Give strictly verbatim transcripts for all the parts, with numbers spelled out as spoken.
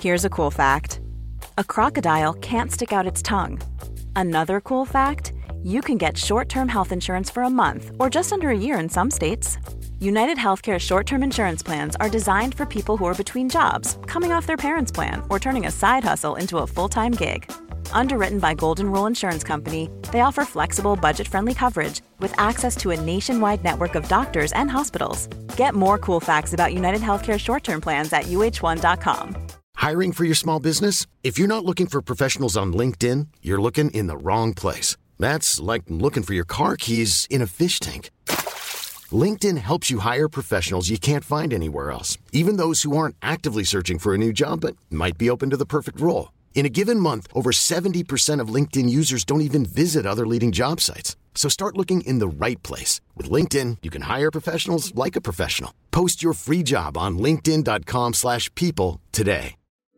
Here's a cool fact. A crocodile can't stick out its tongue. Another cool fact, you can get short-term health insurance for a month or just under a year in some states. United Healthcare short-term insurance plans are designed for people who are between jobs, coming off their parents' plan, or turning a side hustle into a full-time gig. Underwritten by Golden Rule Insurance Company, they offer flexible, budget-friendly coverage with access to a nationwide network of doctors and hospitals. Get more cool facts about United Healthcare short-term plans at U H one dot com. Hiring for your small business? If you're not looking for professionals on LinkedIn, you're looking in the wrong place. That's like looking for your car keys in a fish tank. LinkedIn helps you hire professionals you can't find anywhere else, even those who aren't actively searching for a new job but might be open to the perfect role. In a given month, over seventy percent of LinkedIn users don't even visit other leading job sites. So start looking in the right place. With LinkedIn, you can hire professionals like a professional. Post your free job on linkedin dot com slash people today.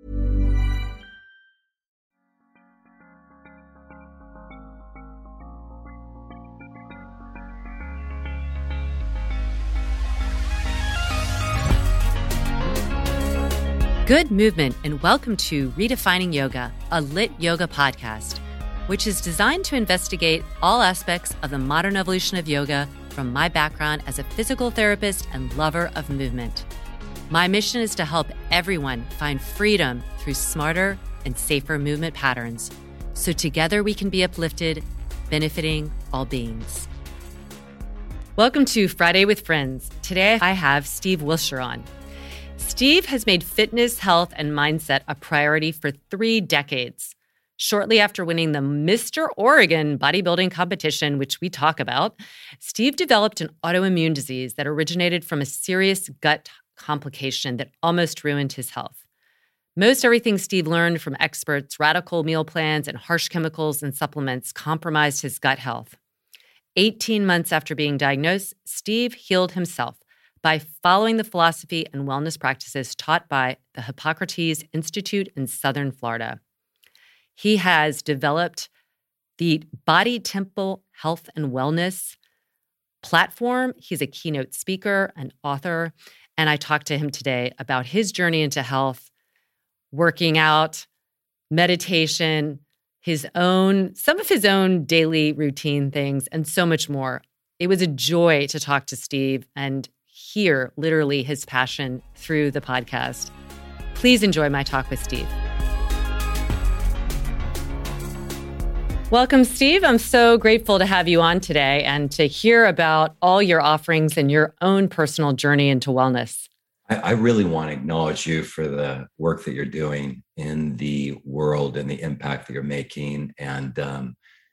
Good movement, and welcome to Redefining Yoga, a lit yoga podcast, which is designed to investigate all aspects of the modern evolution of yoga from my background as a physical therapist and lover of movement. My mission is to help everyone find freedom through smarter and safer movement patterns, so together we can be uplifted, benefiting all beings. Welcome to Friday with Friends. Today I have Steve Wiltshire on. Steve has made fitness, health, and mindset a priority for three decades. Shortly after winning the Mister Oregon bodybuilding competition, which we talk about, Steve developed an autoimmune disease that originated from a serious gut complication that almost ruined his health. Most everything Steve learned from experts, radical meal plans, and harsh chemicals and supplements compromised his gut health. eighteen months after being diagnosed, Steve healed himself by following the philosophy and wellness practices taught by the Hippocrates Institute in Southern Florida. He has developed the Body Temple Health and Wellness platform. He's a keynote speaker, an author, and I talked to him today about his journey into health, working out, meditation, his own, some of his own daily routine things, and so much more. It was a joy to talk to Steve and hear literally his passion through the podcast. Please enjoy my talk with Steve. Welcome, Steve. I'm so grateful to have you on today and to hear about all your offerings and your own personal journey into wellness. I, I really want to acknowledge you for the work that you're doing in the world and the impact that you're making. And um,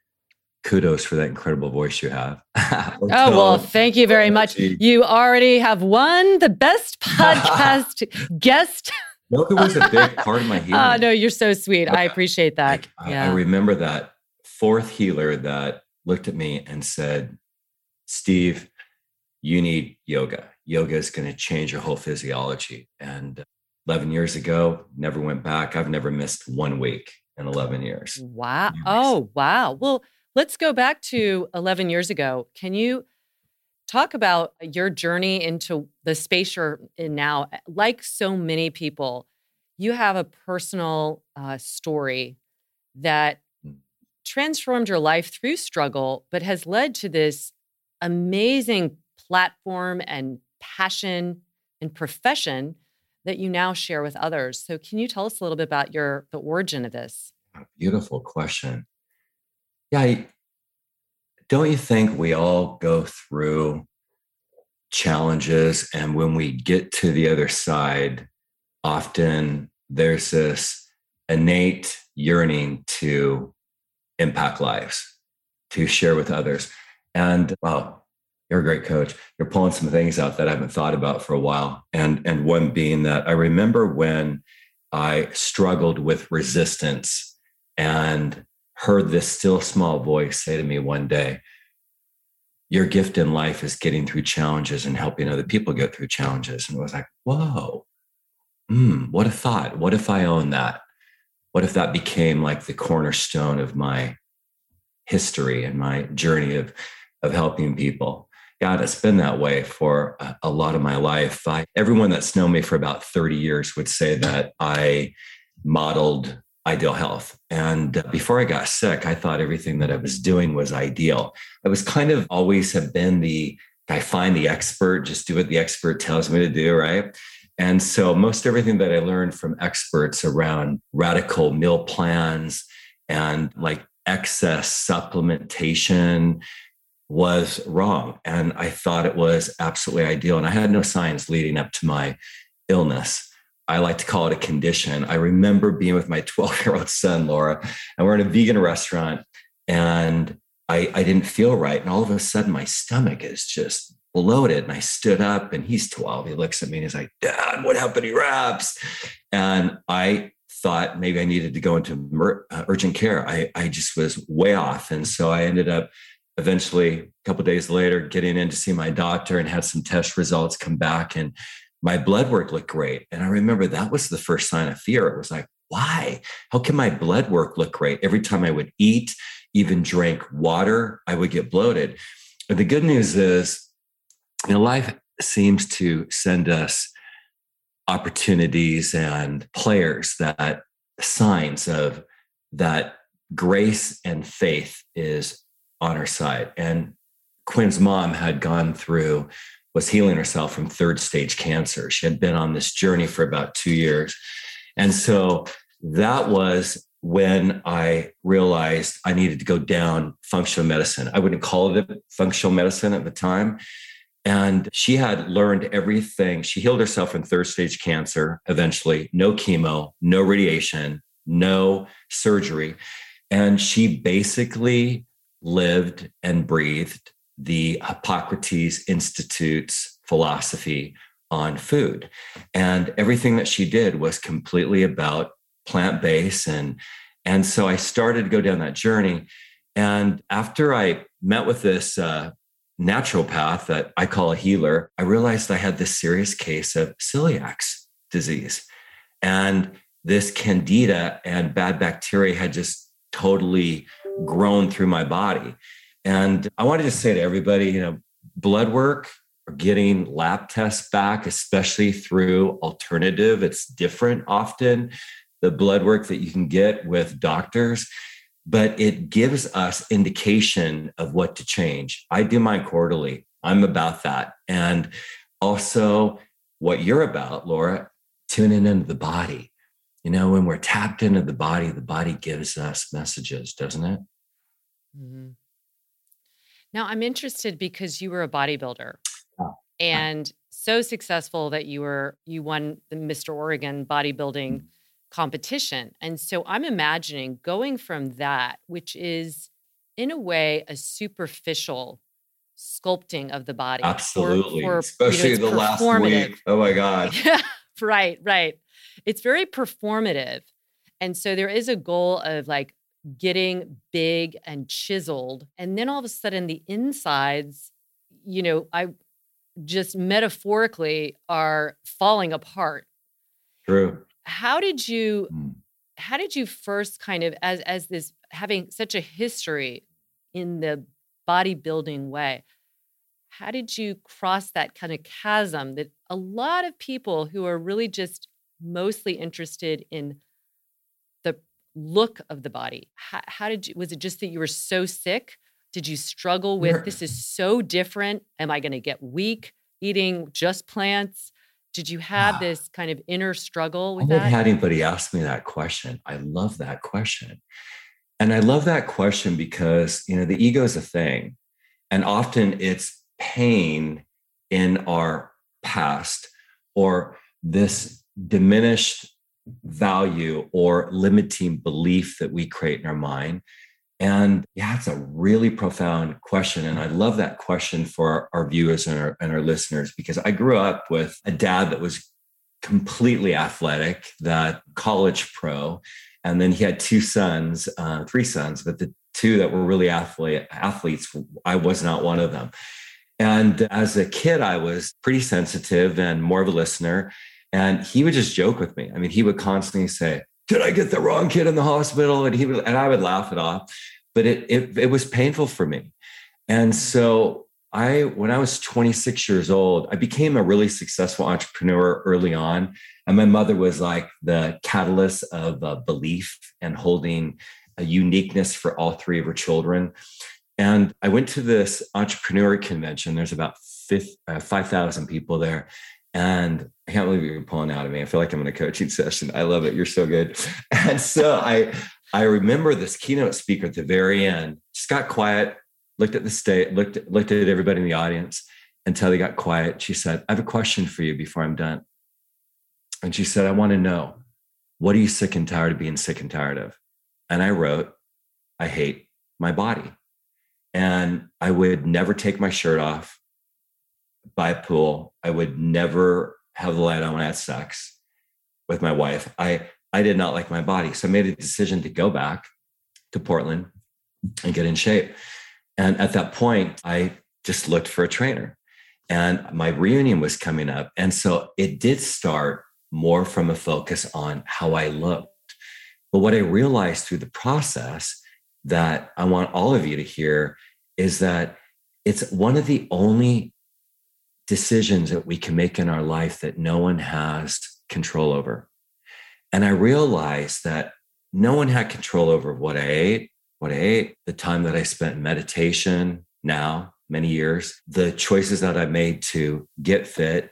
kudos for that incredible voice you have. Oh, well, thank you very much. You already have won the best podcast guest. Yoga was a big part of my healing. Oh, no, you're so sweet. I appreciate that. I, yeah. I remember that fourth healer that looked at me and said, Steve, you need yoga. Yoga is going to change your whole physiology. And eleven years ago, never went back. I've never missed one week in eleven years. Wow. Oh, wow. Well, let's go back to eleven years ago. Can you talk about your journey into the space you're in now? Like so many people, you have a personal uh, story that transformed your life through struggle, but has led to this amazing platform and passion and profession that you now share with others. So can you tell us a little bit about your the origin of this? Beautiful question. Yeah, I, don't you think we all go through challenges, and when we get to the other side, often there's this innate yearning to impact lives, to share with others. And wow, you're a great coach. You're pulling some things out that I haven't thought about for a while. And, and one being that I remember when I struggled with resistance and heard this still small voice say to me one day, your gift in life is getting through challenges and helping other people get through challenges. And it was like, whoa, mm, what a thought. What if I own that? What if that became like the cornerstone of my history and my journey of, of helping people? God, it's been that way for a, a lot of my life. I, everyone that's known me for about thirty years would say that I modeled ideal health. And before I got sick, I thought everything that I was doing was ideal. I was kind of always have been the, I find the expert, just do what the expert tells me to do, right? And so most everything that I learned from experts around radical meal plans and like excess supplementation was wrong. And I thought it was absolutely ideal. And I had no signs leading up to my illness. I like to call it a condition. I remember being with my twelve-year-old son, Laura, and we're in a vegan restaurant, and I, I didn't feel right. And all of a sudden, my stomach is just bloated. And I stood up, and he's twelve. He looks at me and he's like, "Dad, what happened to your abs?" And I thought maybe I needed to go into mer- uh, urgent care. I, I just was way off. And so I ended up eventually, a couple of days later, getting in to see my doctor and had some test results come back. And my blood work looked great. And I remember that was the first sign of fear. It was like, why? How can my blood work look great? Every time I would eat, even drink water, I would get bloated. But the good news is, you know, life seems to send us opportunities and players that signs of that grace and faith is on our side. And Quinn's mom had gone through was healing herself from third stage cancer. She had been on this journey for about two years. And so that was when I realized I needed to go down functional medicine. I wouldn't call it functional medicine at the time. And she had learned everything. She healed herself from third stage cancer, eventually, no chemo, no radiation, no surgery. And she basically lived and breathed the Hippocrates Institute's philosophy on food. And everything that she did was completely about plant-based. And, and so I started to go down that journey. And after I met with this uh, naturopath that I call a healer, I realized I had this serious case of celiac disease. And this candida and bad bacteria had just totally grown through my body. And I wanted to say to everybody, you know, blood work or getting lab tests back, especially through alternative, it's different often, the blood work that you can get with doctors, but it gives us indication of what to change. I do mine quarterly. I'm about that. And also what you're about, Laura, tuning into the body. You know, when we're tapped into the body, the body gives us messages, doesn't it? Mm-hmm. Now, I'm interested because you were a bodybuilder oh. and so successful that you were you won the Mister Oregon bodybuilding mm-hmm. competition. And so I'm imagining going from that, which is in a way a superficial sculpting of the body. Absolutely. For, for, Especially you know, the last week. Oh my God. Yeah, right, right. It's very performative. And so there is a goal of like getting big and chiseled. And then all of a sudden the insides, you know, I just metaphorically are falling apart. True. How did you, mm. how did you first kind of, as, as this, having such a history in the bodybuilding way, how did you cross that kind of chasm that a lot of people who are really just mostly interested in the look of the body, how, how did you, was it just that you were so sick? Did you struggle with, this is so different? Am I going to get weak eating just plants? Did you have this kind of inner struggle with I that? haven't had anybody ask me that question. I love that question. And I love that question because, you know, the ego is a thing. And often it's pain in our past or this diminished value or limiting belief that we create in our mind. And yeah, it's a really profound question. And I love that question for our, our viewers and our, and our listeners, because I grew up with a dad that was completely athletic, that college pro. And then he had two sons, uh, three sons, but the two that were really athlete, athletes, I was not one of them. And as a kid, I was pretty sensitive and more of a listener. And he would just joke with me. I mean, he would constantly say, did I get the wrong kid in the hospital? And he would, and I would laugh it off, but it, it, it was painful for me. And so I, when I was twenty-six years old, I became a really successful entrepreneur early on. And my mother was like the catalyst of uh, belief and holding a uniqueness for all three of her children. And I went to this entrepreneur convention. There's about uh, five thousand people there. And I can't believe you're pulling out of me. I feel like I'm in a coaching session. I love it. You're so good. And so I, I remember this keynote speaker at the very end, just got quiet, looked at the stage, looked, looked at everybody in the audience until they got quiet. She said, I have a question for you before I'm done. And she said, I want to know, what are you sick and tired of being sick and tired of? And I wrote, I hate my body. And I would never take my shirt off by a pool. I would never have the light on when I had sex with my wife. I, I did not like my body. So I made a decision to go back to Portland and get in shape. And at that point, I just looked for a trainer. And my reunion was coming up. And so it did start more from a focus on how I looked. But what I realized through the process that I want all of you to hear is that it's one of the only decisions that we can make in our life that no one has control over. And I realized that no one had control over what I ate, what I ate, the time that I spent in meditation now, many years, the choices that I made to get fit.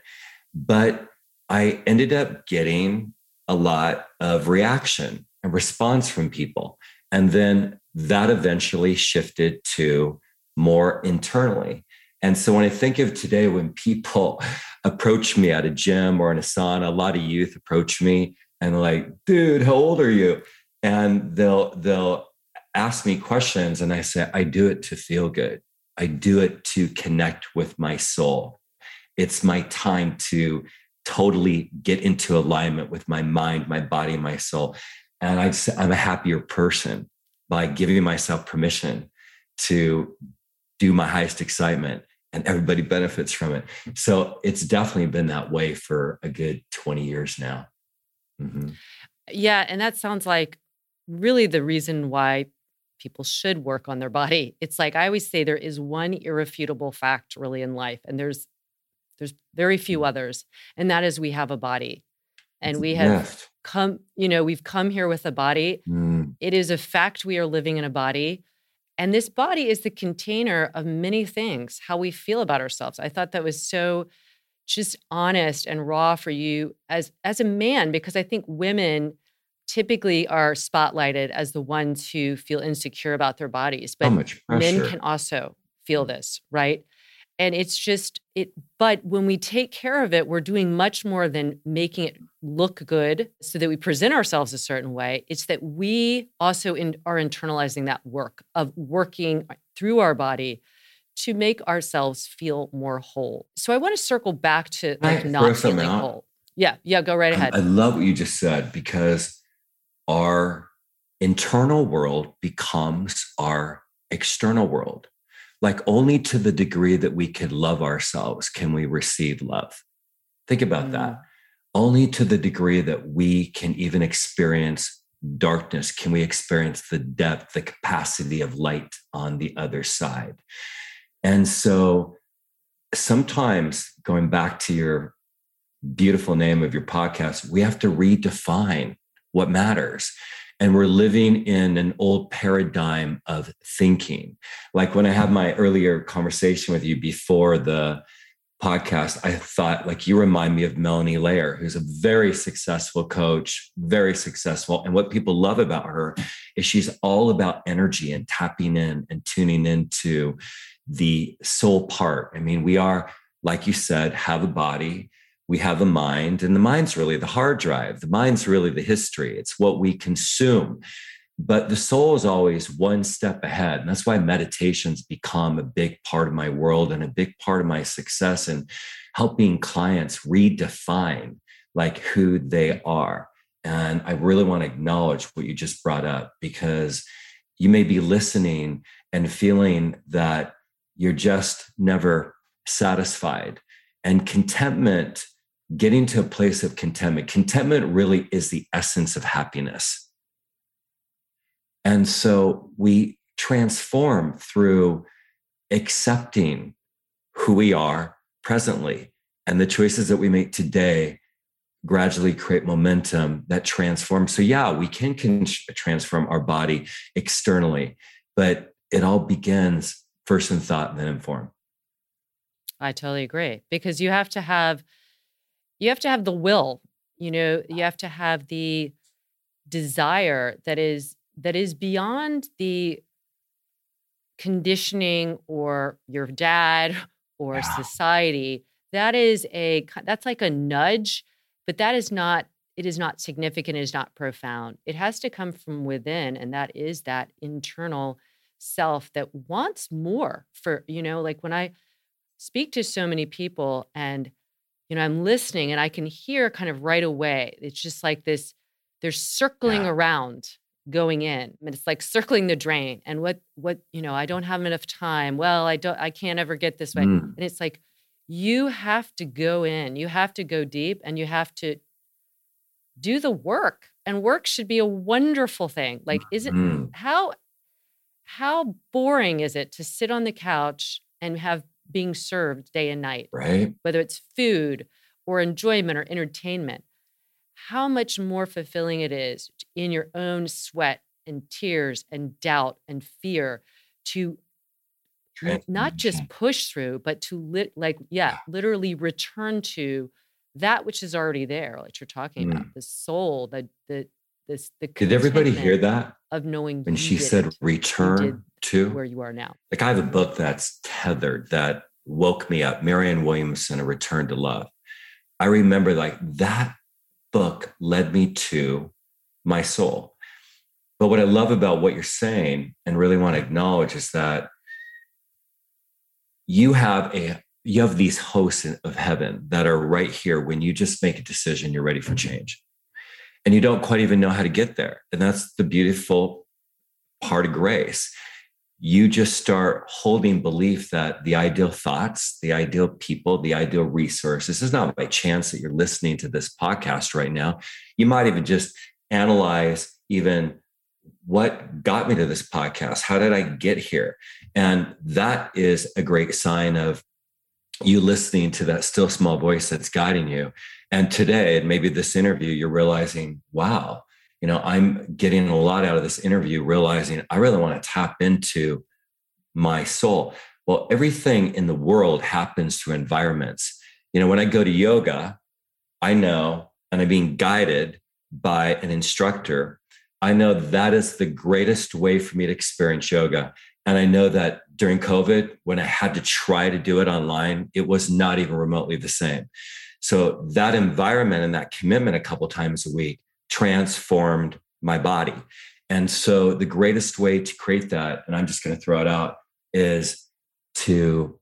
But I ended up getting a lot of reaction and response from people. And then that eventually shifted to more internally. And so when I think of today, when people approach me at a gym or in a sauna, a lot of youth approach me and like, dude, how old are you? And they'll, they'll ask me questions. And I say, I do it to feel good. I do it to connect with my soul. It's my time to totally get into alignment with my mind, my body, and my soul. And I just, I'm a happier person by giving myself permission to do my highest excitement, and everybody benefits from it. So it's definitely been that way for a good twenty years now. Mm-hmm. Yeah. And that sounds like really the reason why people should work on their body. It's like, I always say there is one irrefutable fact really in life, and there's there's very few others. And that is we have a body, and we have yes. come, you know, we've come here with a body. Mm. It is a fact we are living in a body. And this body is the container of many things, how we feel about ourselves. I thought that was so just honest and raw for you as, as a man, because I think women typically are spotlighted as the ones who feel insecure about their bodies. But men can also feel this, right? And it's just, it. But when we take care of it, we're doing much more than making it look good so that we present ourselves a certain way. It's that we also in, are internalizing that work of working through our body to make ourselves feel more whole. So I want to circle back to like not feeling whole. Yeah, yeah, go right ahead. I, I love what you just said, because our internal world becomes our external world. Like only to the degree that we can love ourselves can we receive love. Think about mm. that. Only to the degree that we can even experience darkness can we experience the depth, the capacity of light on the other side. And so sometimes, going back to your beautiful name of your podcast, we have to redefine what matters. And we're living in an old paradigm of thinking. Like when I had my earlier conversation with you before the podcast, I thought, like, you remind me of Melanie Layer, who's a very successful coach, very successful. And what people love about her is she's all about energy and tapping in and tuning into the soul part. I mean, we are, like you said, have a body. We have a mind, and the mind's really the hard drive. The mind's really the history. It's what we consume. But the soul is always one step ahead. And that's why meditation's become a big part of my world and a big part of my success in helping clients redefine like who they are. And I really want to acknowledge what you just brought up, because you may be listening and feeling that you're just never satisfied. And contentment, getting to a place of contentment, contentment really is the essence of happiness. And so we transform through accepting who we are presently. And the choices that we make today gradually create momentum that transforms. So yeah, we can, can transform our body externally, but it all begins first in thought and then in form. I totally agree, because you have to have, you have to have the will, you know, you have to have the desire that is, that is beyond the conditioning or your dad or Yeah. society. That is a, that's like a nudge, but that is not, it is not significant. It is not profound. It has to come from within. And that is that internal self that wants more for, you know, like when I speak to so many people and, you know, I'm listening and I can hear kind of right away. It's just like this, they're circling Yeah. around going in. And it's like circling the drain. And what, what, you know, I don't have enough time. Well, I don't, I can't ever get this way. Mm. And it's like, you have to go in, you have to go deep, and you have to do the work. And work should be a wonderful thing. Like, is it, Mm. how, how boring is it to sit on the couch and have being served day and night, Right? whether it's food or enjoyment or entertainment? How much more fulfilling it is in your own sweat and tears and doubt and fear to n- not just Transformation. push through, but to lit like, yeah, Yeah. literally return to that which is already there, like you're talking Mm. about, the soul, the the this the Did everybody hear contentment that of knowing when you she did said it, you did return to? where you are now. Like, I have a book that's tethered that woke me up, Marianne Williamson, A Return to Love. I remember like that book led me to my soul. But what I love about what you're saying and really want to acknowledge is that you have a you have these hosts of heaven that are right here when you just make a decision, you're ready for change. And you don't quite even know how to get there. And that's the beautiful part of grace. You just start holding belief that the ideal thoughts, the ideal people, the ideal resources, it's not by chance that you're listening to this podcast right now. You might even just analyze even what got me to this podcast. How did I get here? And that is a great sign of you listening to that still small voice that's guiding you. And today, and maybe this interview, you're realizing, wow, you know, I'm getting a lot out of this interview, realizing I really want to tap into my soul. Well, everything in the world happens through environments. You know, when I go to yoga, I know, and I'm being guided by an instructor, I know that is the greatest way for me to experience yoga. And I know that during COVID, when I had to try to do it online, it was not even remotely the same. So that environment and that commitment a couple times a week transformed my body. And so the greatest way to create that, and I'm just going to throw it out, is to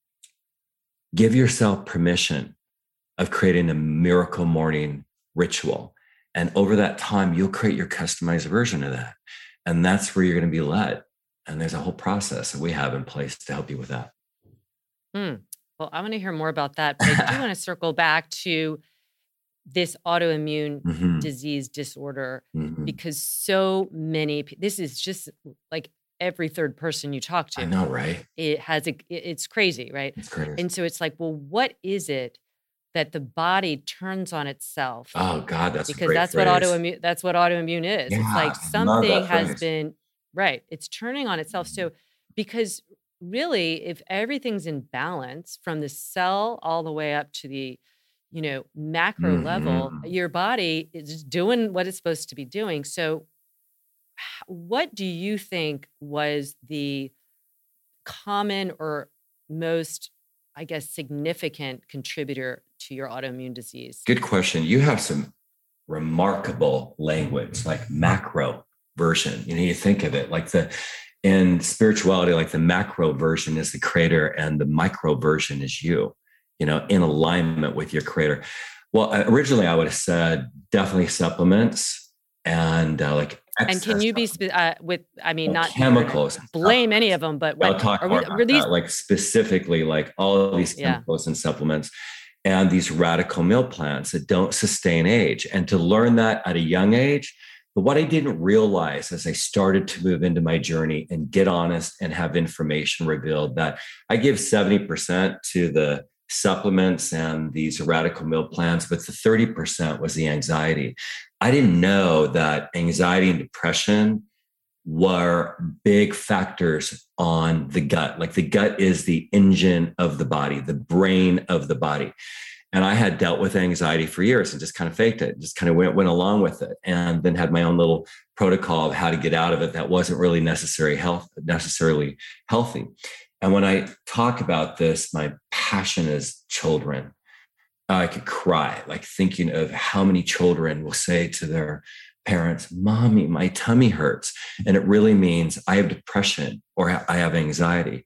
give yourself permission of creating a miracle morning ritual. And over that time, you'll create your customized version of that. And that's where you're going to be led. And there's a whole process that we have in place to help you with that. Hmm. Well, I want to hear more about that, but I do want to circle back to this autoimmune Mhm. disease disorder, Mhm. because so many, pe- this is just like every third person you talk I to, know, right? it has a, it- it's crazy, right? It's crazy. And so it's like, well, what is it that the body turns on itself? Oh God, that's a Because great that's phrase. what autoimmune, that's what autoimmune is. Yeah, It's like I love that something has phrase. been, right, it's turning on itself. So, because really, if everything's in balance from the cell all the way up to the, you know, macro level, Mhm. your body is doing what it's supposed to be doing. So h- what do you think was the common or most, I guess, significant contributor to your autoimmune disease? Good question. You have some remarkable language, like macro version. You know, you think of it like the in spirituality, like the macro version is the creator and the micro version is you, you know, in alignment with your creator. Well, uh, originally I would have said definitely supplements and uh, like And can you be excess spe- uh, with, I mean, Well, not that you're gonna chemicals. blame any of them, but I'll what talk are more we, about were these? that, like specifically like all of these Yeah. chemicals and supplements and these radical meal plans that don't sustain age. And to learn that at a young age, But what I didn't realize as I started to move into my journey and get honest and have information revealed that I give seventy percent to the supplements and these radical meal plans, but the thirty percent was the anxiety. I didn't know that anxiety and depression were big factors on the gut. Like the gut is the engine of the body, the brain of the body. And I had dealt with anxiety for years and just kind of faked it, just kind of went, went along with it, and then had my own little protocol of how to get out of it that wasn't really necessary health, necessarily healthy. And when I talk about this, my passion is children. I could cry, like thinking of how many children will say to their parents, "Mommy, my tummy hurts." And it really means I have depression or I have anxiety.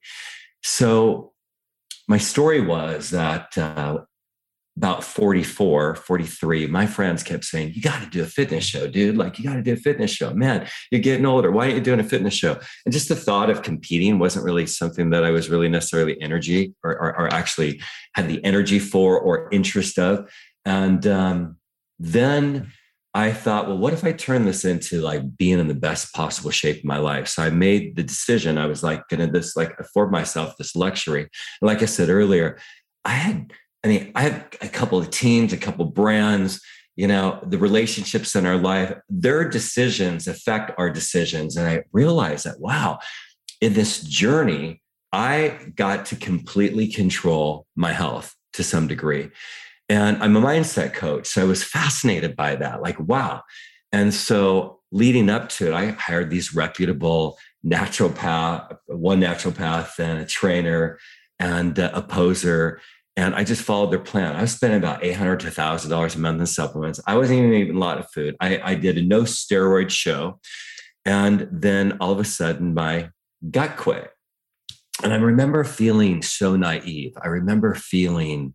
So my story was that uh, about forty-four, forty-three, my friends kept saying, "You got to do a fitness show, dude. Like, you got to do a fitness show. Man, you're getting older. Why aren't you doing a fitness show?" And just the thought of competing wasn't really something that I was really necessarily energy or, or, or actually had the energy for or interest of. And um, then I thought, well, what if I turn this into like being in the best possible shape of my life? So I made the decision. I was like going to this, like afford myself this luxury. And like I said earlier, I had I mean, I have a couple of teams, a couple of brands, you know, the relationships in our life, their decisions affect our decisions. And I realized that, wow, in this journey, I got to completely control my health to some degree. And I'm a mindset coach. So I was fascinated by that. Like, wow. And so leading up to it, I hired these reputable naturopath, one naturopath and a trainer and a poser. And I just followed their plan. I was spending about eight hundred dollars to one thousand dollars a month in supplements. I wasn't even eating a lot of food. I, I did a no steroid show. And then all of a sudden, my gut quit. And I remember feeling so naive. I remember feeling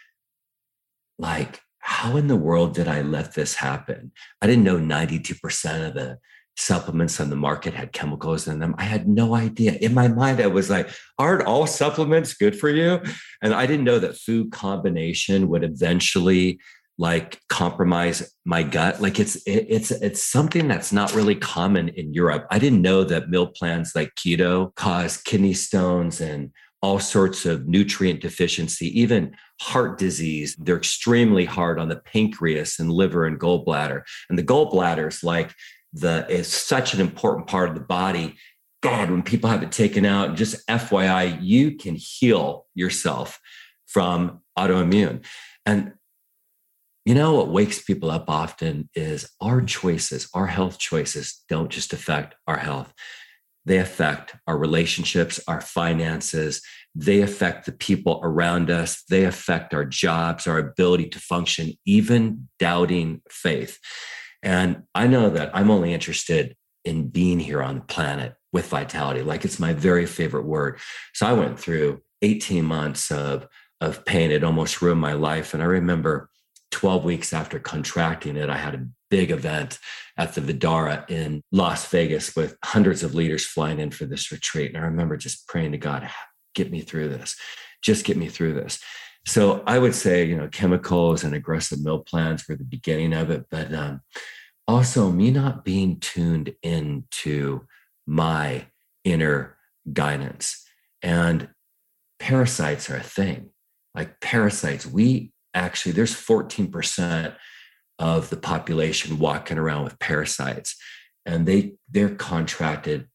like, how in the world did I let this happen? I didn't know ninety-two percent of the supplements on the market had chemicals in them. I had no idea. In my mind, I was like, aren't all supplements good for you? And I didn't know that food combination would eventually like compromise my gut. Like it's, it, it's, it's something that's not really common in Europe. I didn't know that meal plans like keto cause kidney stones and all sorts of nutrient deficiency, even heart disease. They're extremely hard on the pancreas and liver and gallbladder. And the gallbladder is like, The is such an important part of the body. God, when people have it taken out, just F Y I, you can heal yourself from autoimmune. And you know what wakes people up often is our choices, our health choices don't just affect our health. They affect our relationships, our finances. They affect the people around us. They affect our jobs, our ability to function, even doubting faith. And I know that I'm only interested in being here on the planet with vitality. Like it's my very favorite word. So I went through eighteen months of, of pain. It almost ruined my life. And I remember twelve weeks after contracting it, I had a big event at the Vidara in Las Vegas with hundreds of leaders flying in for this retreat. And I remember just praying to God, get me through this. Just get me through this. So I would say, you know, chemicals and aggressive meal plans were the beginning of it, but um, also me not being tuned into my inner guidance. And parasites are a thing. Like parasites, we actually, there's fourteen percent of the population walking around with parasites, and they, they're contracted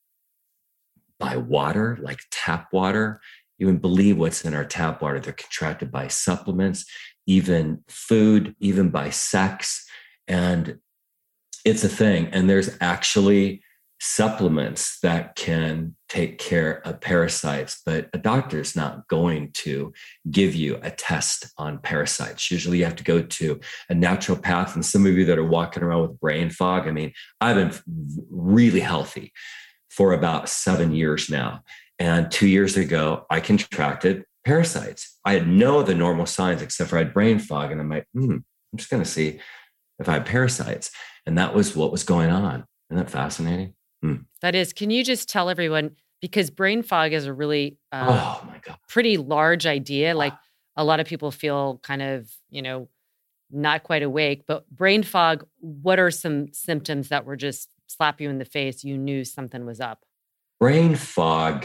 by water, like tap water. You wouldn't believe what's in our tap water. They're contracted by supplements, even food, even by sex. And it's a thing. And there's actually supplements that can take care of parasites, but a doctor is not going to give you a test on parasites. Usually you have to go to a naturopath. And some of you that are walking around with brain fog, I mean, I've been really healthy for about seven years now. And two years ago, I contracted parasites. I had no other normal signs except for I had brain fog. And I'm like, hmm, I'm just going to see if I have parasites. And that was what was going on. Isn't that fascinating? Hmm. That is. Can you just tell everyone, because brain fog is a really uh, oh my God. pretty large idea. Like a lot of people feel kind of, you know, not quite awake. But brain fog, what are some symptoms that were just slap you in the face? You knew something was up. Brain fog,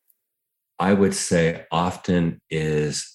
I would say, often is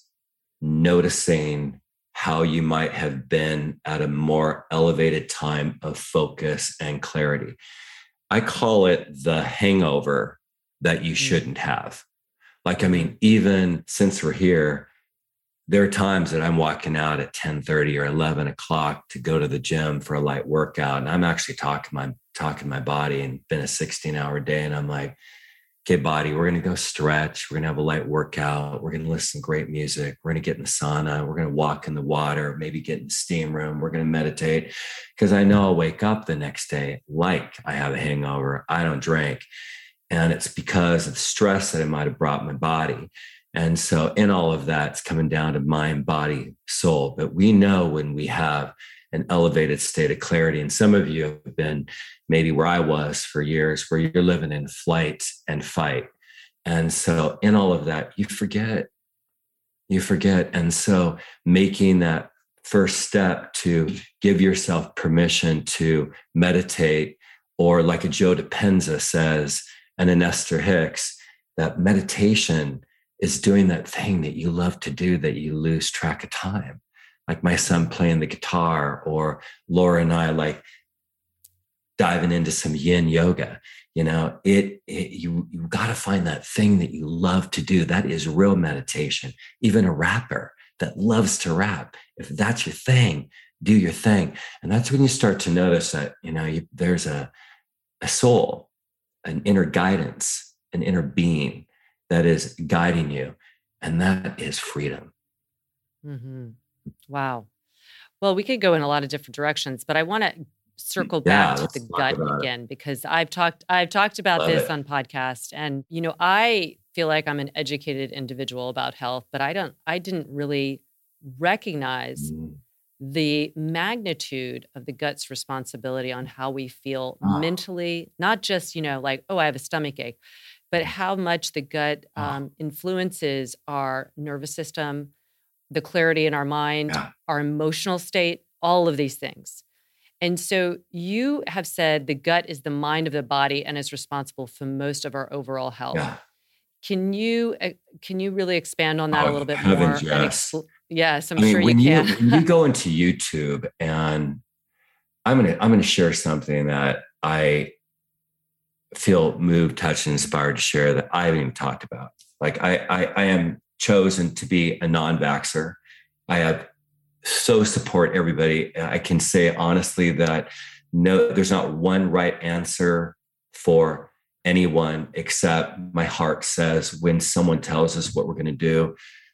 noticing how you might have been at a more elevated time of focus and clarity. I call it the hangover that you shouldn't have. Like, I mean, even since we're here, there are times that I'm walking out at ten thirty or eleven o'clock to go to the gym for a light workout. And I'm actually talking my, talking my body, and been a sixteen hour day. And I'm like, okay, body, we're going to go stretch. We're going to have a light workout. We're going to listen to great music. We're going to get in the sauna. We're going to walk in the water, maybe get in the steam room. We're going to meditate, because I know I'll wake up the next day like I have a hangover. I don't drink. And it's because of the stress that I might have brought my body. And so in all of that, it's coming down to mind, body, soul. But we know when we have an elevated state of clarity, and some of you have been maybe where I was for years, where you're living in flight and fight. And so in all of that, you forget, you forget. And so making that first step to give yourself permission to meditate, or like a Joe Dispenza says, and an Esther Hicks, that meditation is doing that thing that you love to do, that you lose track of time. Like my son playing the guitar, or Laura and I like diving into some yin yoga. You know, it, it you you got to find that thing that you love to do. That is real meditation. Even a rapper that loves to rap, if that's your thing, do your thing. And that's when you start to notice that, you know, you, there's a a soul, an inner guidance, an inner being that is guiding you, and that is freedom. Mm-hmm. Wow. Well, we could go in a lot of different directions, but I want to circle back yeah, to the gut again, it. because I've talked I've talked about Love this it. on podcast, and you know, I feel like I'm an educated individual about health, but I don't I didn't really recognize mm. the magnitude of the gut's responsibility on how we feel oh. mentally, not just, you know, like, oh, I have a stomach ache, but how much the gut um, influences our nervous system, the clarity in our mind, yeah. our emotional state, all of these things. And so you have said the gut is the mind of the body and is responsible for most of our overall health. Yeah. Can you uh, can you really expand on that oh, a little bit more? Yes. Expl- yes, I'm I mean, sure when you can. You, when you go into YouTube, and I'm gonna I'm gonna share something that I feel moved, touched, and inspired to share that I haven't even talked about. Like I I, I am chosen to be a non-vaxxer. I have so support everybody. I can say honestly that no, there's not one right answer for anyone, except my heart says when someone tells us what we're going to do,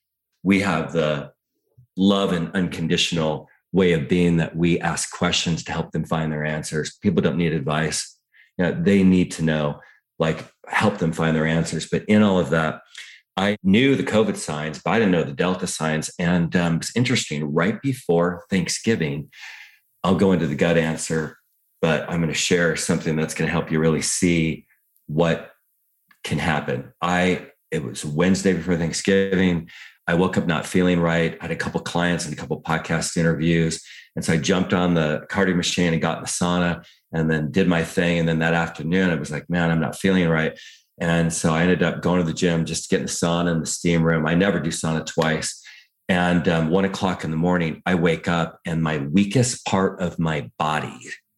we have the love and unconditional way of being that we ask questions to help them find their answers. People don't need advice. You know, they need to know, like, help them find their answers. But in all of that, I knew the COVID signs, but I didn't know the Delta signs. And um, it's interesting, right before Thanksgiving, I'll go into the gut answer, but I'm going to share something that's going to help you really see what can happen. I, it was Wednesday before Thanksgiving. I woke up not feeling right. I had a couple of clients and a couple of podcast interviews. And so I jumped on the cardio machine and got in the sauna and then did my thing. And then that afternoon, I was like, man, I'm not feeling right. And so I ended up going to the gym just to get in the sauna and the steam room. I never do sauna twice. And um, one o'clock in the morning, I wake up and my weakest part of my body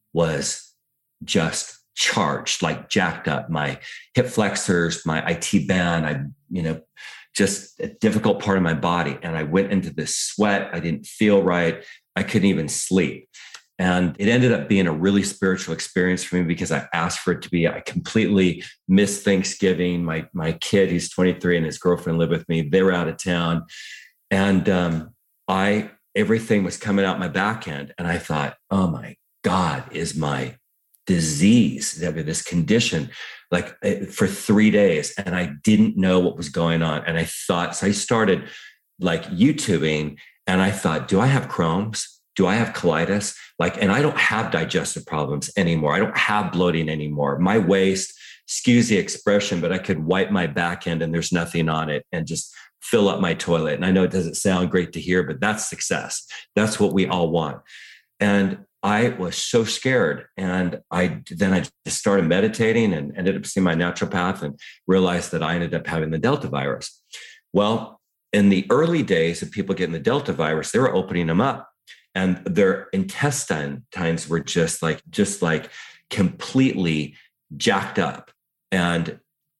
was just charged, like jacked up. My hip flexors, my I T band, I, you know, just a difficult part of my body. And I went into this sweat. I didn't feel right. I couldn't even sleep. And it ended up being a really spiritual experience for me because I asked for it to be. I completely missed Thanksgiving. My my kid, he's twenty-three, and his girlfriend lived with me. They were out of town. And um, I everything was coming out my back end. And I thought, oh my God, is my disease, this condition, like for three days. And I didn't know what was going on. And I thought, so I started like YouTubing, and I thought, do I have Crohn's? Do I have colitis? Like, and I don't have digestive problems anymore. I don't have bloating anymore. My waist, excuse the expression, but I could wipe my back end and there's nothing on it and just fill up my toilet. And I know it doesn't sound great to hear, but that's success. That's what we all want. And I was so scared. And I then I just started meditating and ended up seeing my naturopath and realized that I ended up having the Delta virus. Well, in the early days of people getting the Delta virus, they were opening them up and their intestines were just like, just like completely jacked up and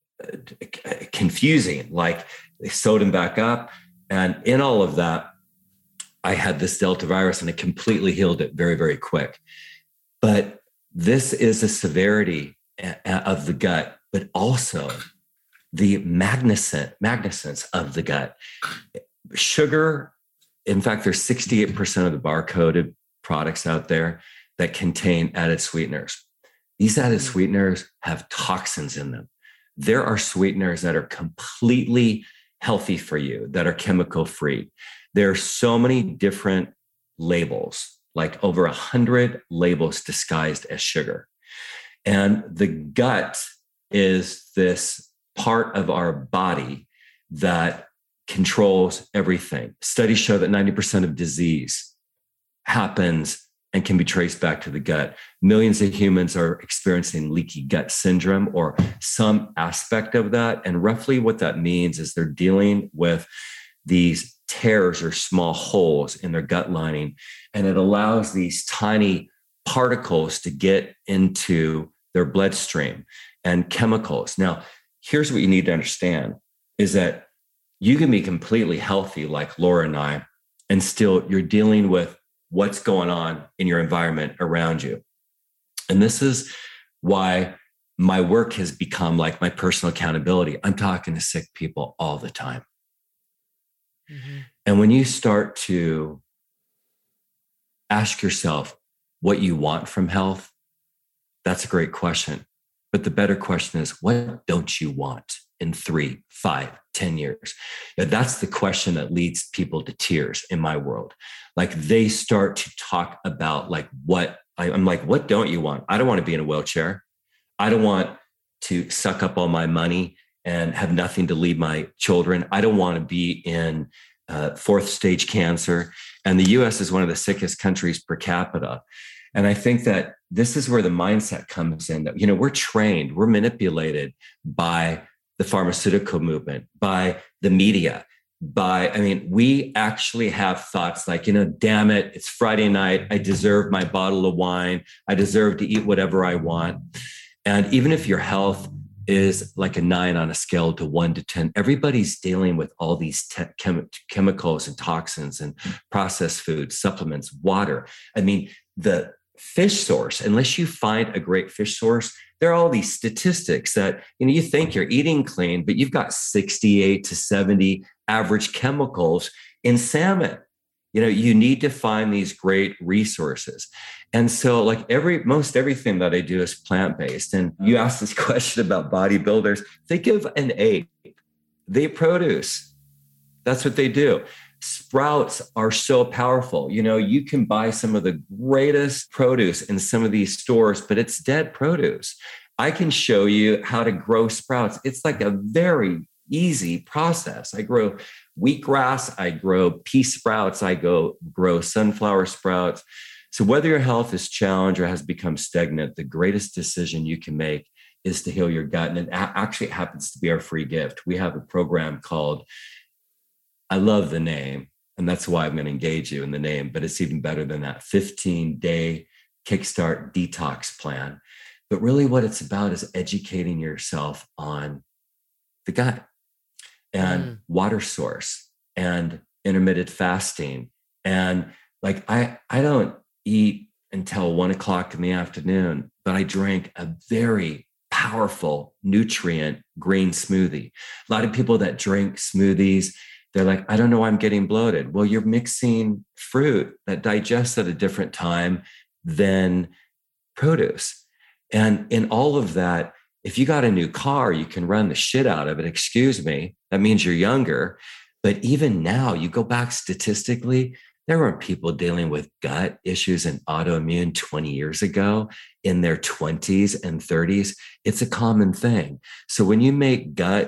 confusing. Like they sewed them back up. And in all of that, I had this Delta virus and it completely healed it very, very quick. But this is a severity of the gut, but also the magnificent, magnificence of the gut. Sugar, in fact, there's sixty-eight percent of the barcoded products out there that contain added sweeteners. These added sweeteners have toxins in them. There are sweeteners that are completely healthy for you, that are chemical free. There are so many different labels, like over a hundred labels disguised as sugar. And the gut is this part of our body that controls everything. Studies show that ninety percent of disease happens and can be traced back to the gut. Millions of humans are experiencing leaky gut syndrome or some aspect of that. And roughly what that means is they're dealing with these tears or small holes in their gut lining. And it allows these tiny particles to get into their bloodstream and chemicals. Now, here's what you need to understand is that you can be completely healthy like Laura and I, and still you're dealing with what's going on in your environment around you. And this is why my work has become like my personal accountability. I'm talking to sick people all the time. Mm-hmm. And when you start to ask yourself what you want from health, that's a great question. But the better question is, what don't you want in three, five, ten years? Now, that's the question that leads people to tears in my world. Like they start to talk about like what I, I'm like, what don't you want? I don't want to be in a wheelchair. I don't want to suck up all my money and have nothing to leave my children. I don't want to be in uh, fourth stage cancer. And the U S is one of the sickest countries per capita. And I think that this is where the mindset comes in that, you know, we're trained, we're manipulated by the pharmaceutical movement, by the media, by, I mean, we actually have thoughts like, you know, damn it, it's Friday night. I deserve my bottle of wine. I deserve to eat whatever I want. And even if your health is like a nine on a scale to one to ten, everybody's dealing with all these te- chem- chemicals and toxins and processed foods, supplements, water. I mean, the fish source, unless you find a great fish source, there are all these statistics that, you know, you think you're eating clean, but you've got sixty-eight to seventy average chemicals in salmon. You know, you need to find these great resources. And so like every, most everything that I do is plant-based. And you asked this question about bodybuilders. Think of an ape. They produce. That's what they do. Sprouts are so powerful. You know, you can buy some of the greatest produce in some of these stores, but it's dead produce. I can show you how to grow sprouts. It's like a very easy process. I grow wheatgrass, I grow pea sprouts, I go grow sunflower sprouts. So whether your health is challenged or has become stagnant, the greatest decision you can make is to heal your gut. And it actually happens to be our free gift. We have a program called, I love the name, and that's why I'm going to engage you in the name, but it's even better than that, fifteen-day Kickstart Detox Plan. But really what it's about is educating yourself on the gut and mm. water source and intermittent fasting. And like, I, I don't eat until one o'clock in the afternoon, but I drink a very powerful nutrient green smoothie. A lot of people that drink smoothies, they're like, I don't know why I'm getting bloated. Well, you're mixing fruit that digests at a different time than produce. And in all of that, if you got a new car, you can run the shit out of it. Excuse me. That means you're younger. But even now, you go back statistically, there weren't people dealing with gut issues and autoimmune twenty years ago in their twenties and thirties. It's a common thing. So when you make gut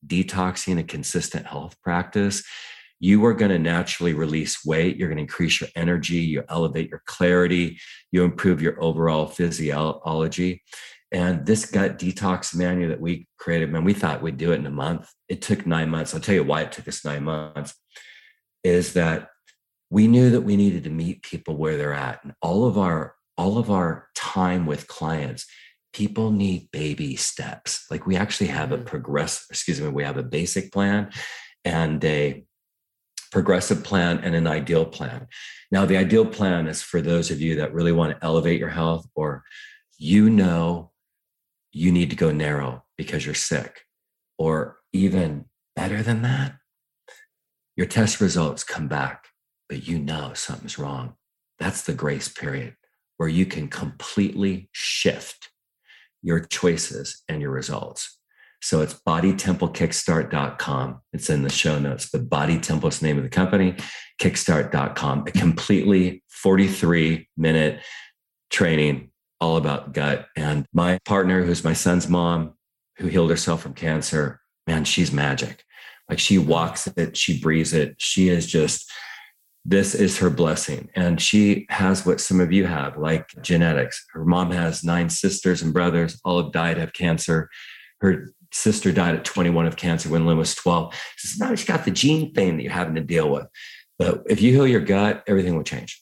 detoxing a consistent health practice, you are going to naturally release weight. You're going to increase your energy. You elevate your clarity. You improve your overall physiology. And this gut detox manual that we created, man, we thought we'd do it in a month. It took nine months. I'll tell you why it took us nine months, is that we knew that we needed to meet people where they're at. And all of our, all of our time with clients, people need baby steps. Like we actually have a progress, excuse me, we have a basic plan and a progressive plan and an ideal plan. Now, the ideal plan is for those of you that really want to elevate your health, or you know you need to go narrow because you're sick, or even better than that, your test results come back, but you know something's wrong. That's the grace period where you can completely shift your choices and your results. So it's body temple kickstart dot com. It's in the show notes, but Body Temple is the name of the company, kickstart dot com, a completely forty-three minute training all about gut. And my partner, who's my son's mom, who healed herself from cancer, man, she's magic. Like she walks it, she breathes it. She is just, this is her blessing. And she has what some of you have, like genetics. Her mom has nine sisters and brothers, all have died of cancer. Her sister died at twenty-one of cancer when Lynn was twelve. She says, now she's got the gene thing that you're having to deal with. But if you heal your gut, everything will change.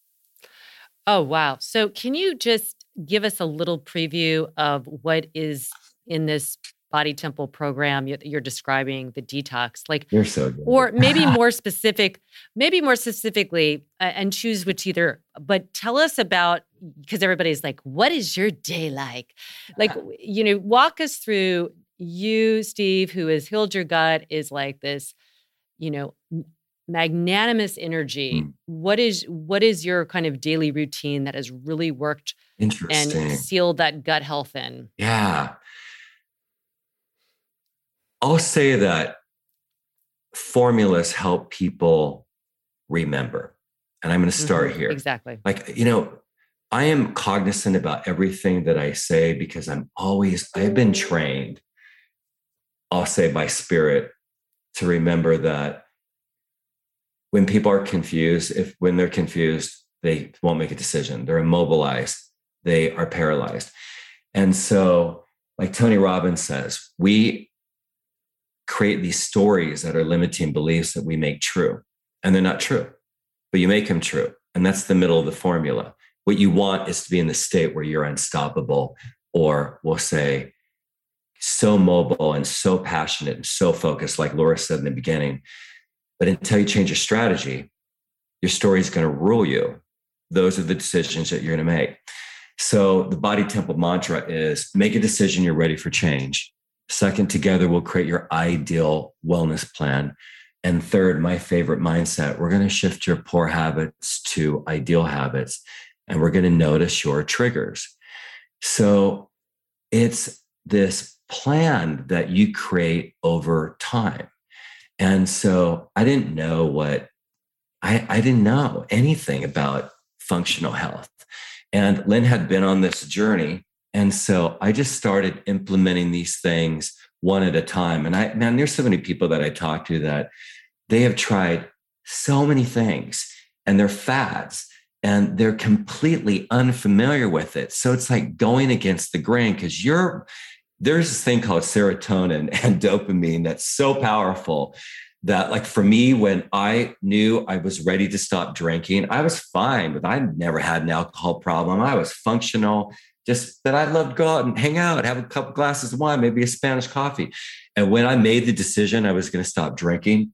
Oh, wow. So can you just give us a little preview of what is in this Body Temple program you're describing, the detox? Like, you're so good. Or maybe more specific, maybe more specifically, uh, and choose which either, but tell us about, because everybody's like, what is your day like? Like, you know, walk us through. You, Steve, who has healed your gut, is like this, you know, magnanimous energy. Mm. What is what is your kind of daily routine that has really worked and sealed that gut health in? Yeah. I'll say that formulas help people remember. And I'm going to start mm-hmm. here. Exactly. Like, you know, I am cognizant about everything that I say because I'm always, I've been trained, I'll say by spirit, to remember that when people are confused, if when they're confused, they won't make a decision. They're immobilized. They are paralyzed. And so, like Tony Robbins says, we create these stories that are limiting beliefs that we make true. And they're not true, but you make them true. And that's the middle of the formula. What you want is to be in the state where you're unstoppable, or we'll say so mobile and so passionate and so focused, like Laura said in the beginning. But until you change your strategy, your story is going to rule you. Those are the decisions that you're going to make. So the Body Temple mantra is make a decision you're ready for change. Second, together we'll create your ideal wellness plan. And third, my favorite mindset, we're going to shift your poor habits to ideal habits. And we're going to notice your triggers. So it's this plan that you create over time. And so I didn't know what, I, I didn't know anything about functional health. And Lynn had been on this journey. And so I just started implementing these things one at a time. And I, man, there's so many people that I talk to that they have tried so many things and they're fads and they're completely unfamiliar with it. So it's like going against the grain because you're, there's this thing called serotonin and dopamine that's so powerful that, like, for me, when I knew I was ready to stop drinking, I was fine, but I never had an alcohol problem. I was functional, just that I loved to go out and hang out, have a couple glasses of wine, maybe a Spanish coffee. And when I made the decision I was going to stop drinking,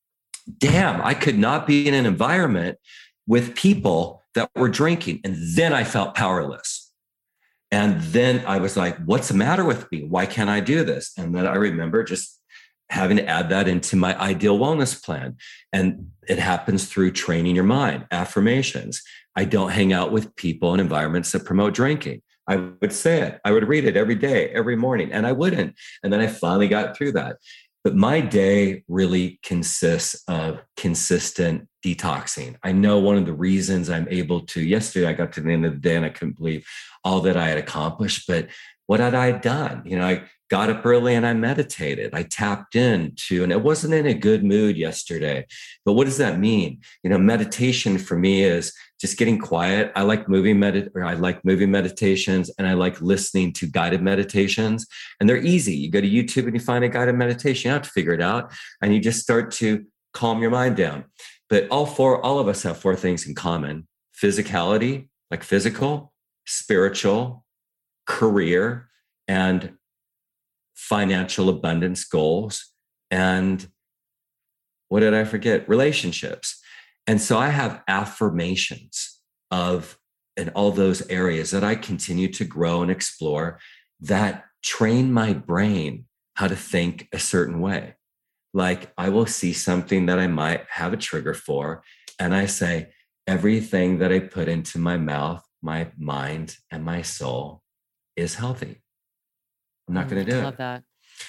damn, I could not be in an environment with people that were drinking. And then I felt powerless. And then I was like, what's the matter with me? Why can't I do this? And then I remember just having to add that into my ideal wellness plan. And it happens through training your mind, affirmations. I don't hang out with people and environments that promote drinking. I would say it. I would read it every day, every morning, and I wouldn't. And then I finally got through that. But my day really consists of consistent detoxing. I know one of the reasons I'm able to, yesterday I got to the end of the day and I couldn't believe all that I had accomplished, but what had I done? You know, I got up early and I meditated. I tapped into, and it wasn't in a good mood yesterday. But what does that mean? You know, meditation for me is just getting quiet. I like movie medit or I like movie meditations, and I like listening to guided meditations. And they're easy. You go to YouTube and you find a guided meditation. You don't have to figure it out, and you just start to calm your mind down. But all four, all of us have four things in common: physicality, like physical, spiritual, career, and financial abundance goals. And what did I forget? Relationships. And so I have affirmations of in all those areas that I continue to grow and explore that train my brain how to think a certain way. Like I will see something that I might have a trigger for, and I say, everything that I put into my mouth, my mind, and my soul is healthy. I'm not going to do I it. love that.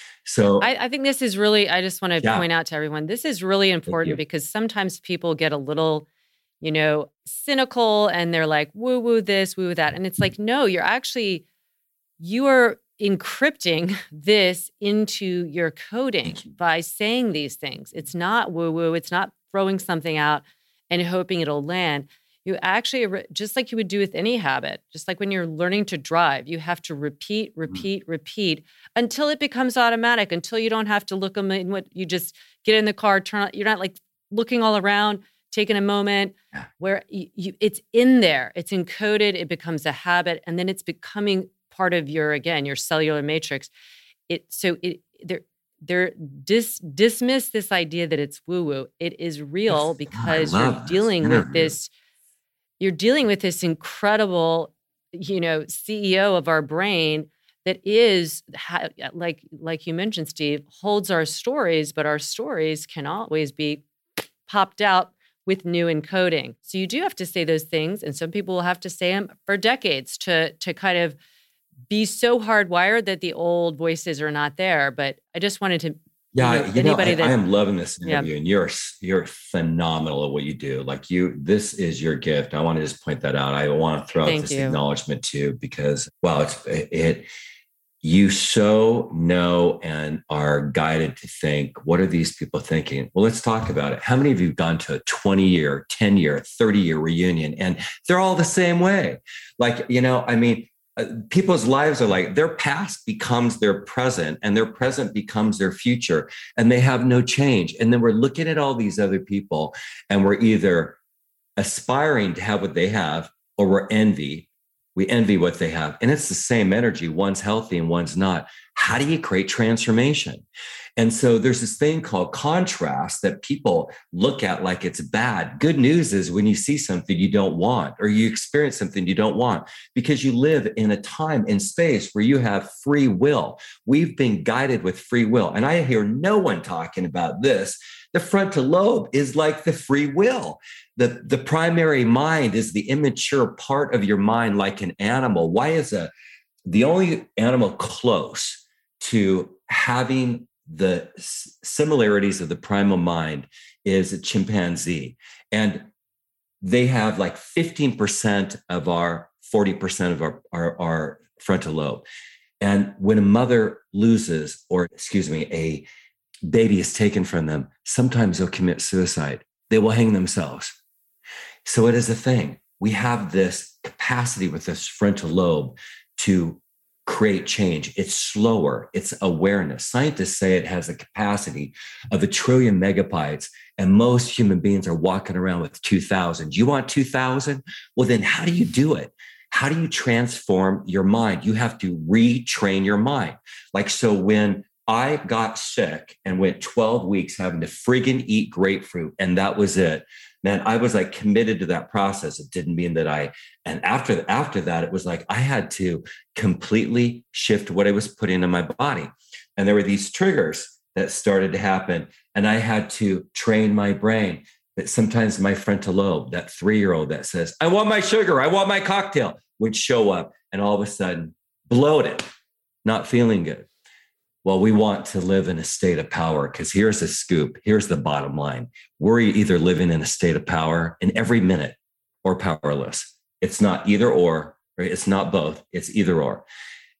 So I, I think this is really, I just want to Yeah. point out to everyone, this is really important because sometimes people get a little, you know, cynical and they're like, woo woo this, woo woo that. And it's like, no, you're actually, you are encrypting this into your coding by saying these things. It's not woo woo. It's not throwing something out and hoping it'll land. You actually, just like you would do with any habit, just like when you're learning to drive, you have to repeat, repeat, repeat until it becomes automatic, until you don't have to look them in what you just get in the car, turn on, you're not like looking all around, taking a moment where you, you, it's in there, it's encoded, it becomes a habit, and then it's becoming part of your, again, your cellular matrix. It so it they're they're dis, dismiss this idea that it's woo-woo. It is real because you're dealing with this. You're dealing with this incredible, you know, C E O of our brain that is, like, like you mentioned, Steve, holds our stories, but our stories can always be popped out with new encoding. So you do have to say those things, and some people will have to say them for decades to to kind of be so hardwired that the old voices are not there. But I just wanted to. Yeah, you know, you know, I, that, I am loving this interview, yeah. and you're you're phenomenal at what you do. Like you, this is your gift. I want to just point that out. I want to throw Thank out this you. acknowledgement too, because wow, it's it. You so know and are guided to think, what are these people thinking? Well, let's talk about it. How many of you have gone to a twenty year, ten year, thirty year reunion, and they're all the same way? Like, you know, I mean. Uh, people's lives are like their past becomes their present and their present becomes their future, and they have no change. And then we're looking at all these other people and we're either aspiring to have what they have or we're envy. We envy what they have. And it's the same energy. One's healthy and one's not. How do you create transformation? And so there's this thing called contrast that people look at like it's bad. Good news is when you see something you don't want or you experience something you don't want, because you live in a time and space where you have free will. We've been guided with free will. And I hear no one talking about this. The frontal lobe is like the free will. The, the primary mind is the immature part of your mind, like an animal. Why is a the only animal close to having the similarities of the primal mind is a chimpanzee. And they have like fifteen percent of our forty percent of our, our, our frontal lobe. And when a mother loses, or excuse me, a baby is taken from them, sometimes they'll commit suicide. They will hang themselves. So it is a thing. We have this capacity with this frontal lobe to create change. It's slower. It's awareness. Scientists say it has a capacity of a trillion megabytes, and most human beings are walking around with two thousand. You want two thousand? Well, then how do you do it? How do you transform your mind? You have to retrain your mind. Like, so when I got sick and went twelve weeks having to friggin' eat grapefruit, and that was it. Man, I was like committed to that process. It didn't mean that I, and after, after that, it was like I had to completely shift what I was putting in my body. And there were these triggers that started to happen. And I had to train my brain that sometimes my frontal lobe, that three-year-old that says, I want my sugar, I want my cocktail, would show up and all of a sudden bloated, not feeling good. Well, we want to live in a state of power, because here's the scoop. Here's the bottom line. We're either living in a state of power in every minute or powerless. It's not either or, right? It's not both. It's either or.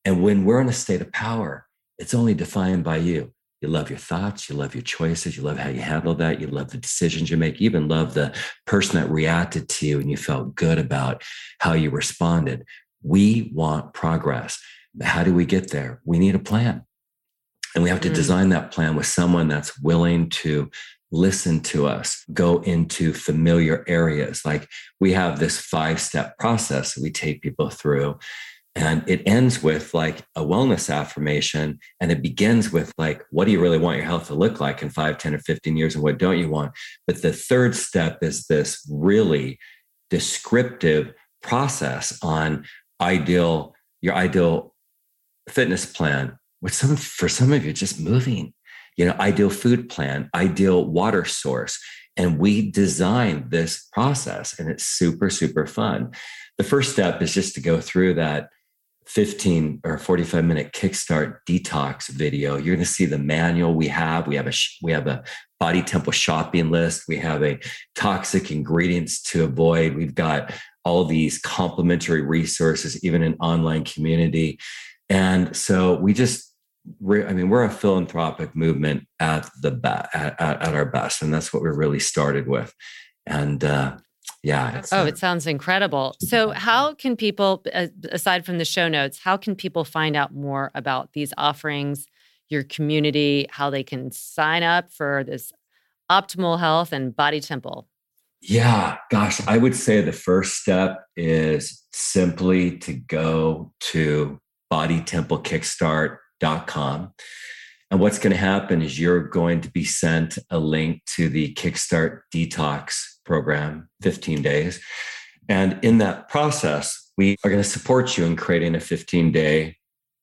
And when we're in a state of power, it's only defined by you. You love your thoughts, you love your choices, you love how you handle that, you love the decisions you make, you even love the person that reacted to you and you felt good about how you responded. We want progress. How do we get there? We need a plan. And we have to mm. design that plan with someone that's willing to listen to us, go into familiar areas. Like we have this five-step process that we take people through. And it ends with like a wellness affirmation. And it begins with like, what do you really want your health to look like in five, ten, or fifteen years? And what don't you want? But the third step is this really descriptive process on ideal, your ideal fitness plan, which some, for some of you, just moving, you know, ideal food plan, ideal water source. And we designed this process and it's super, super fun. The first step is just to go through that fifteen or forty-five minute kickstart detox video. You're going to see the manual we have. We have a, we have a Body Temple shopping list. We have a toxic ingredients to avoid. We've got all these complementary resources, even an online community. And so we just, I mean, we're a philanthropic movement at the at, at our best. And that's what we really started with. And, uh, Yeah. Oh, it sounds incredible. So how can people, aside from the show notes, how can people find out more about these offerings, your community, how they can sign up for this Optimal Health and Body Temple? Yeah, gosh, I would say the first step is simply to go to body temple kickstart dot com. And what's going to happen is you're going to be sent a link to the Kickstart Detox program, fifteen days. And in that process, we are going to support you in creating a fifteen day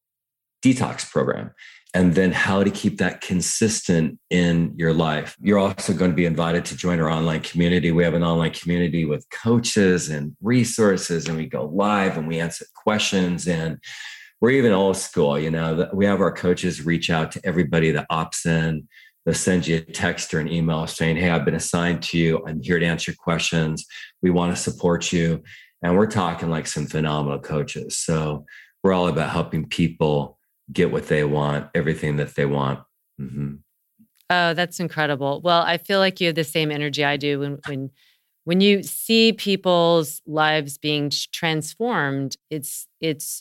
detox program. And then how to keep that consistent in your life. You're also going to be invited to join our online community. We have an online community with coaches and resources, and we go live and we answer questions. And we're even old school, you know, we have our coaches reach out to everybody that opts in. They'll send you a text or an email saying, hey, I've been assigned to you. I'm here to answer your questions. We want to support you. And we're talking like some phenomenal coaches. So we're all about helping people get what they want, everything that they want. Mm-hmm. Oh, that's incredible. Well, I feel like you have the same energy I do when when when you see people's lives being transformed. It's it's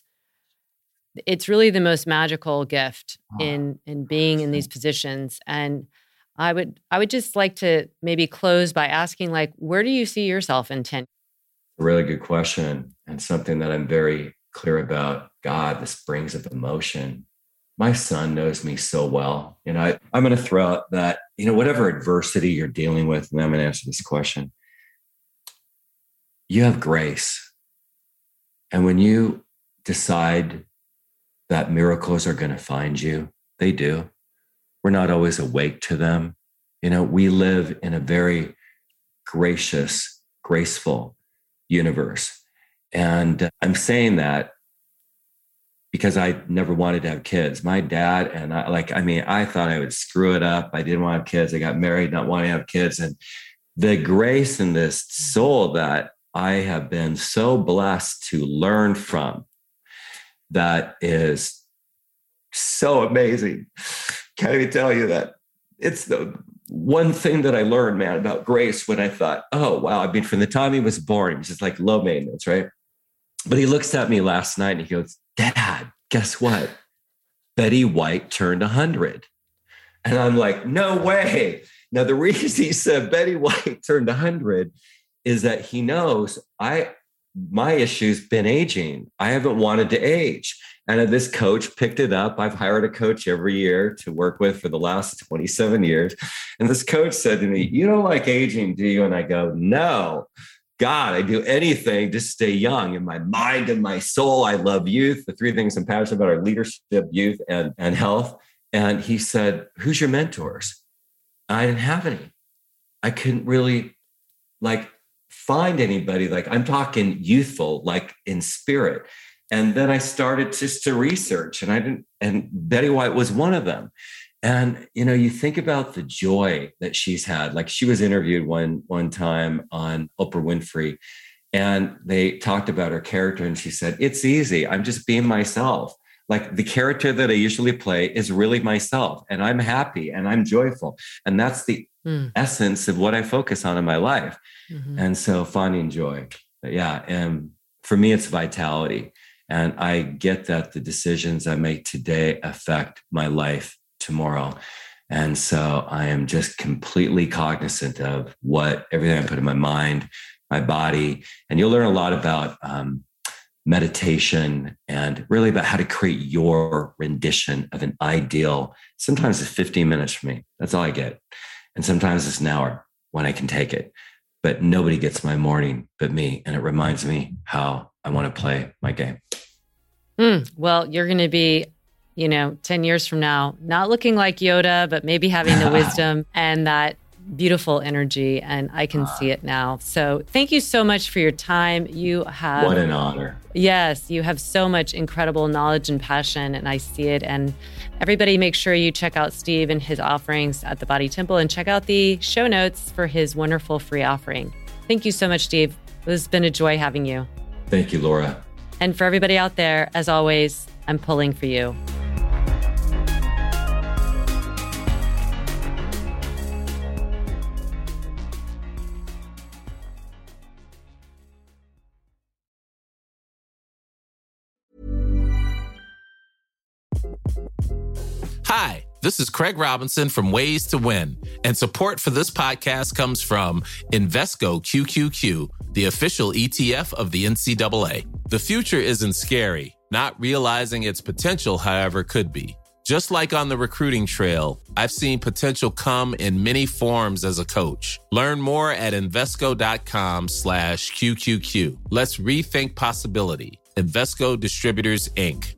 it's really the most magical gift in in being in these positions. And I would I would just like to maybe close by asking, like, where do you see yourself in ten? A really good question, and something that I'm very clear about. God, this brings up emotion. My son knows me so well. You know, I, I'm going to throw out that, you know, whatever adversity you're dealing with, and I'm going to answer this question. You have grace. And when you decide that miracles are going to find you, they do. We're not always awake to them. You know, we live in a very gracious, graceful universe. And I'm saying that because I never wanted to have kids. My dad and I, like, I mean, I thought I would screw it up. I didn't want to have kids. I got married, not wanting to have kids. And the grace in this soul that I have been so blessed to learn from, that is so amazing. Can't even tell you that it's the one thing that I learned, man, about grace when I thought, oh, wow. I mean, from the time he was born, he was just like low maintenance, right? But he looks at me last night and he goes, Dad, guess what? Betty White turned one hundred. And I'm like, no way. Now, the reason he said Betty White turned one hundred is that he knows I, my issue's been aging. I haven't wanted to age. And this coach picked it up. I've hired a coach every year to work with for the last twenty-seven years. And this coach said to me, you don't like aging, do you? And I go, no. God, I do anything to stay young in my mind and my soul. I love youth. The three things I'm passionate about are leadership, youth, and, and health. And he said, who's your mentors? I didn't have any. I couldn't really like find anybody. Like, I'm talking youthful, like in spirit. And then I started just to research, and I didn't, and Betty White was one of them. And, you know, you think about the joy that she's had. Like, she was interviewed one, one time on Oprah Winfrey, and they talked about her character, and she said, it's easy. I'm just being myself. Like the character that I usually play is really myself, and I'm happy and I'm joyful. And that's the mm. essence of what I focus on in my life. Mm-hmm. And so finding joy. But yeah. And for me, it's vitality. And I get that the decisions I make today affect my life tomorrow. And so I am just completely cognizant of what everything I put in my mind, my body. And you'll learn a lot about um, meditation and really about how to create your rendition of an ideal. Sometimes it's fifteen minutes for me. That's all I get. And sometimes it's an hour when I can take it. But nobody gets my morning but me. And it reminds me how I want to play my game. Mm, well, you're going to be, you know, ten years from now, not looking like Yoda, but maybe having the wisdom and that beautiful energy. And I can uh, see it now. So thank you so much for your time. You have... What an honor. Yes, you have so much incredible knowledge and passion, and I see it. And everybody make sure you check out Steve and his offerings at the Body Temple and check out the show notes for his wonderful free offering. Thank you so much, Steve. It has been a joy having you. Thank you, Laura. And for everybody out there, as always, I'm pulling for you. Hi, this is Craig Robinson from Ways to Win, and support for this podcast comes from Invesco Q Q Q, the official E T F of the N C double A. The future isn't scary. Not realizing its potential, however, could be. Just like on the recruiting trail, I've seen potential come in many forms as a coach. Learn more at Invesco.com slash QQQ. Let's rethink possibility. Invesco Distributors, Incorporated.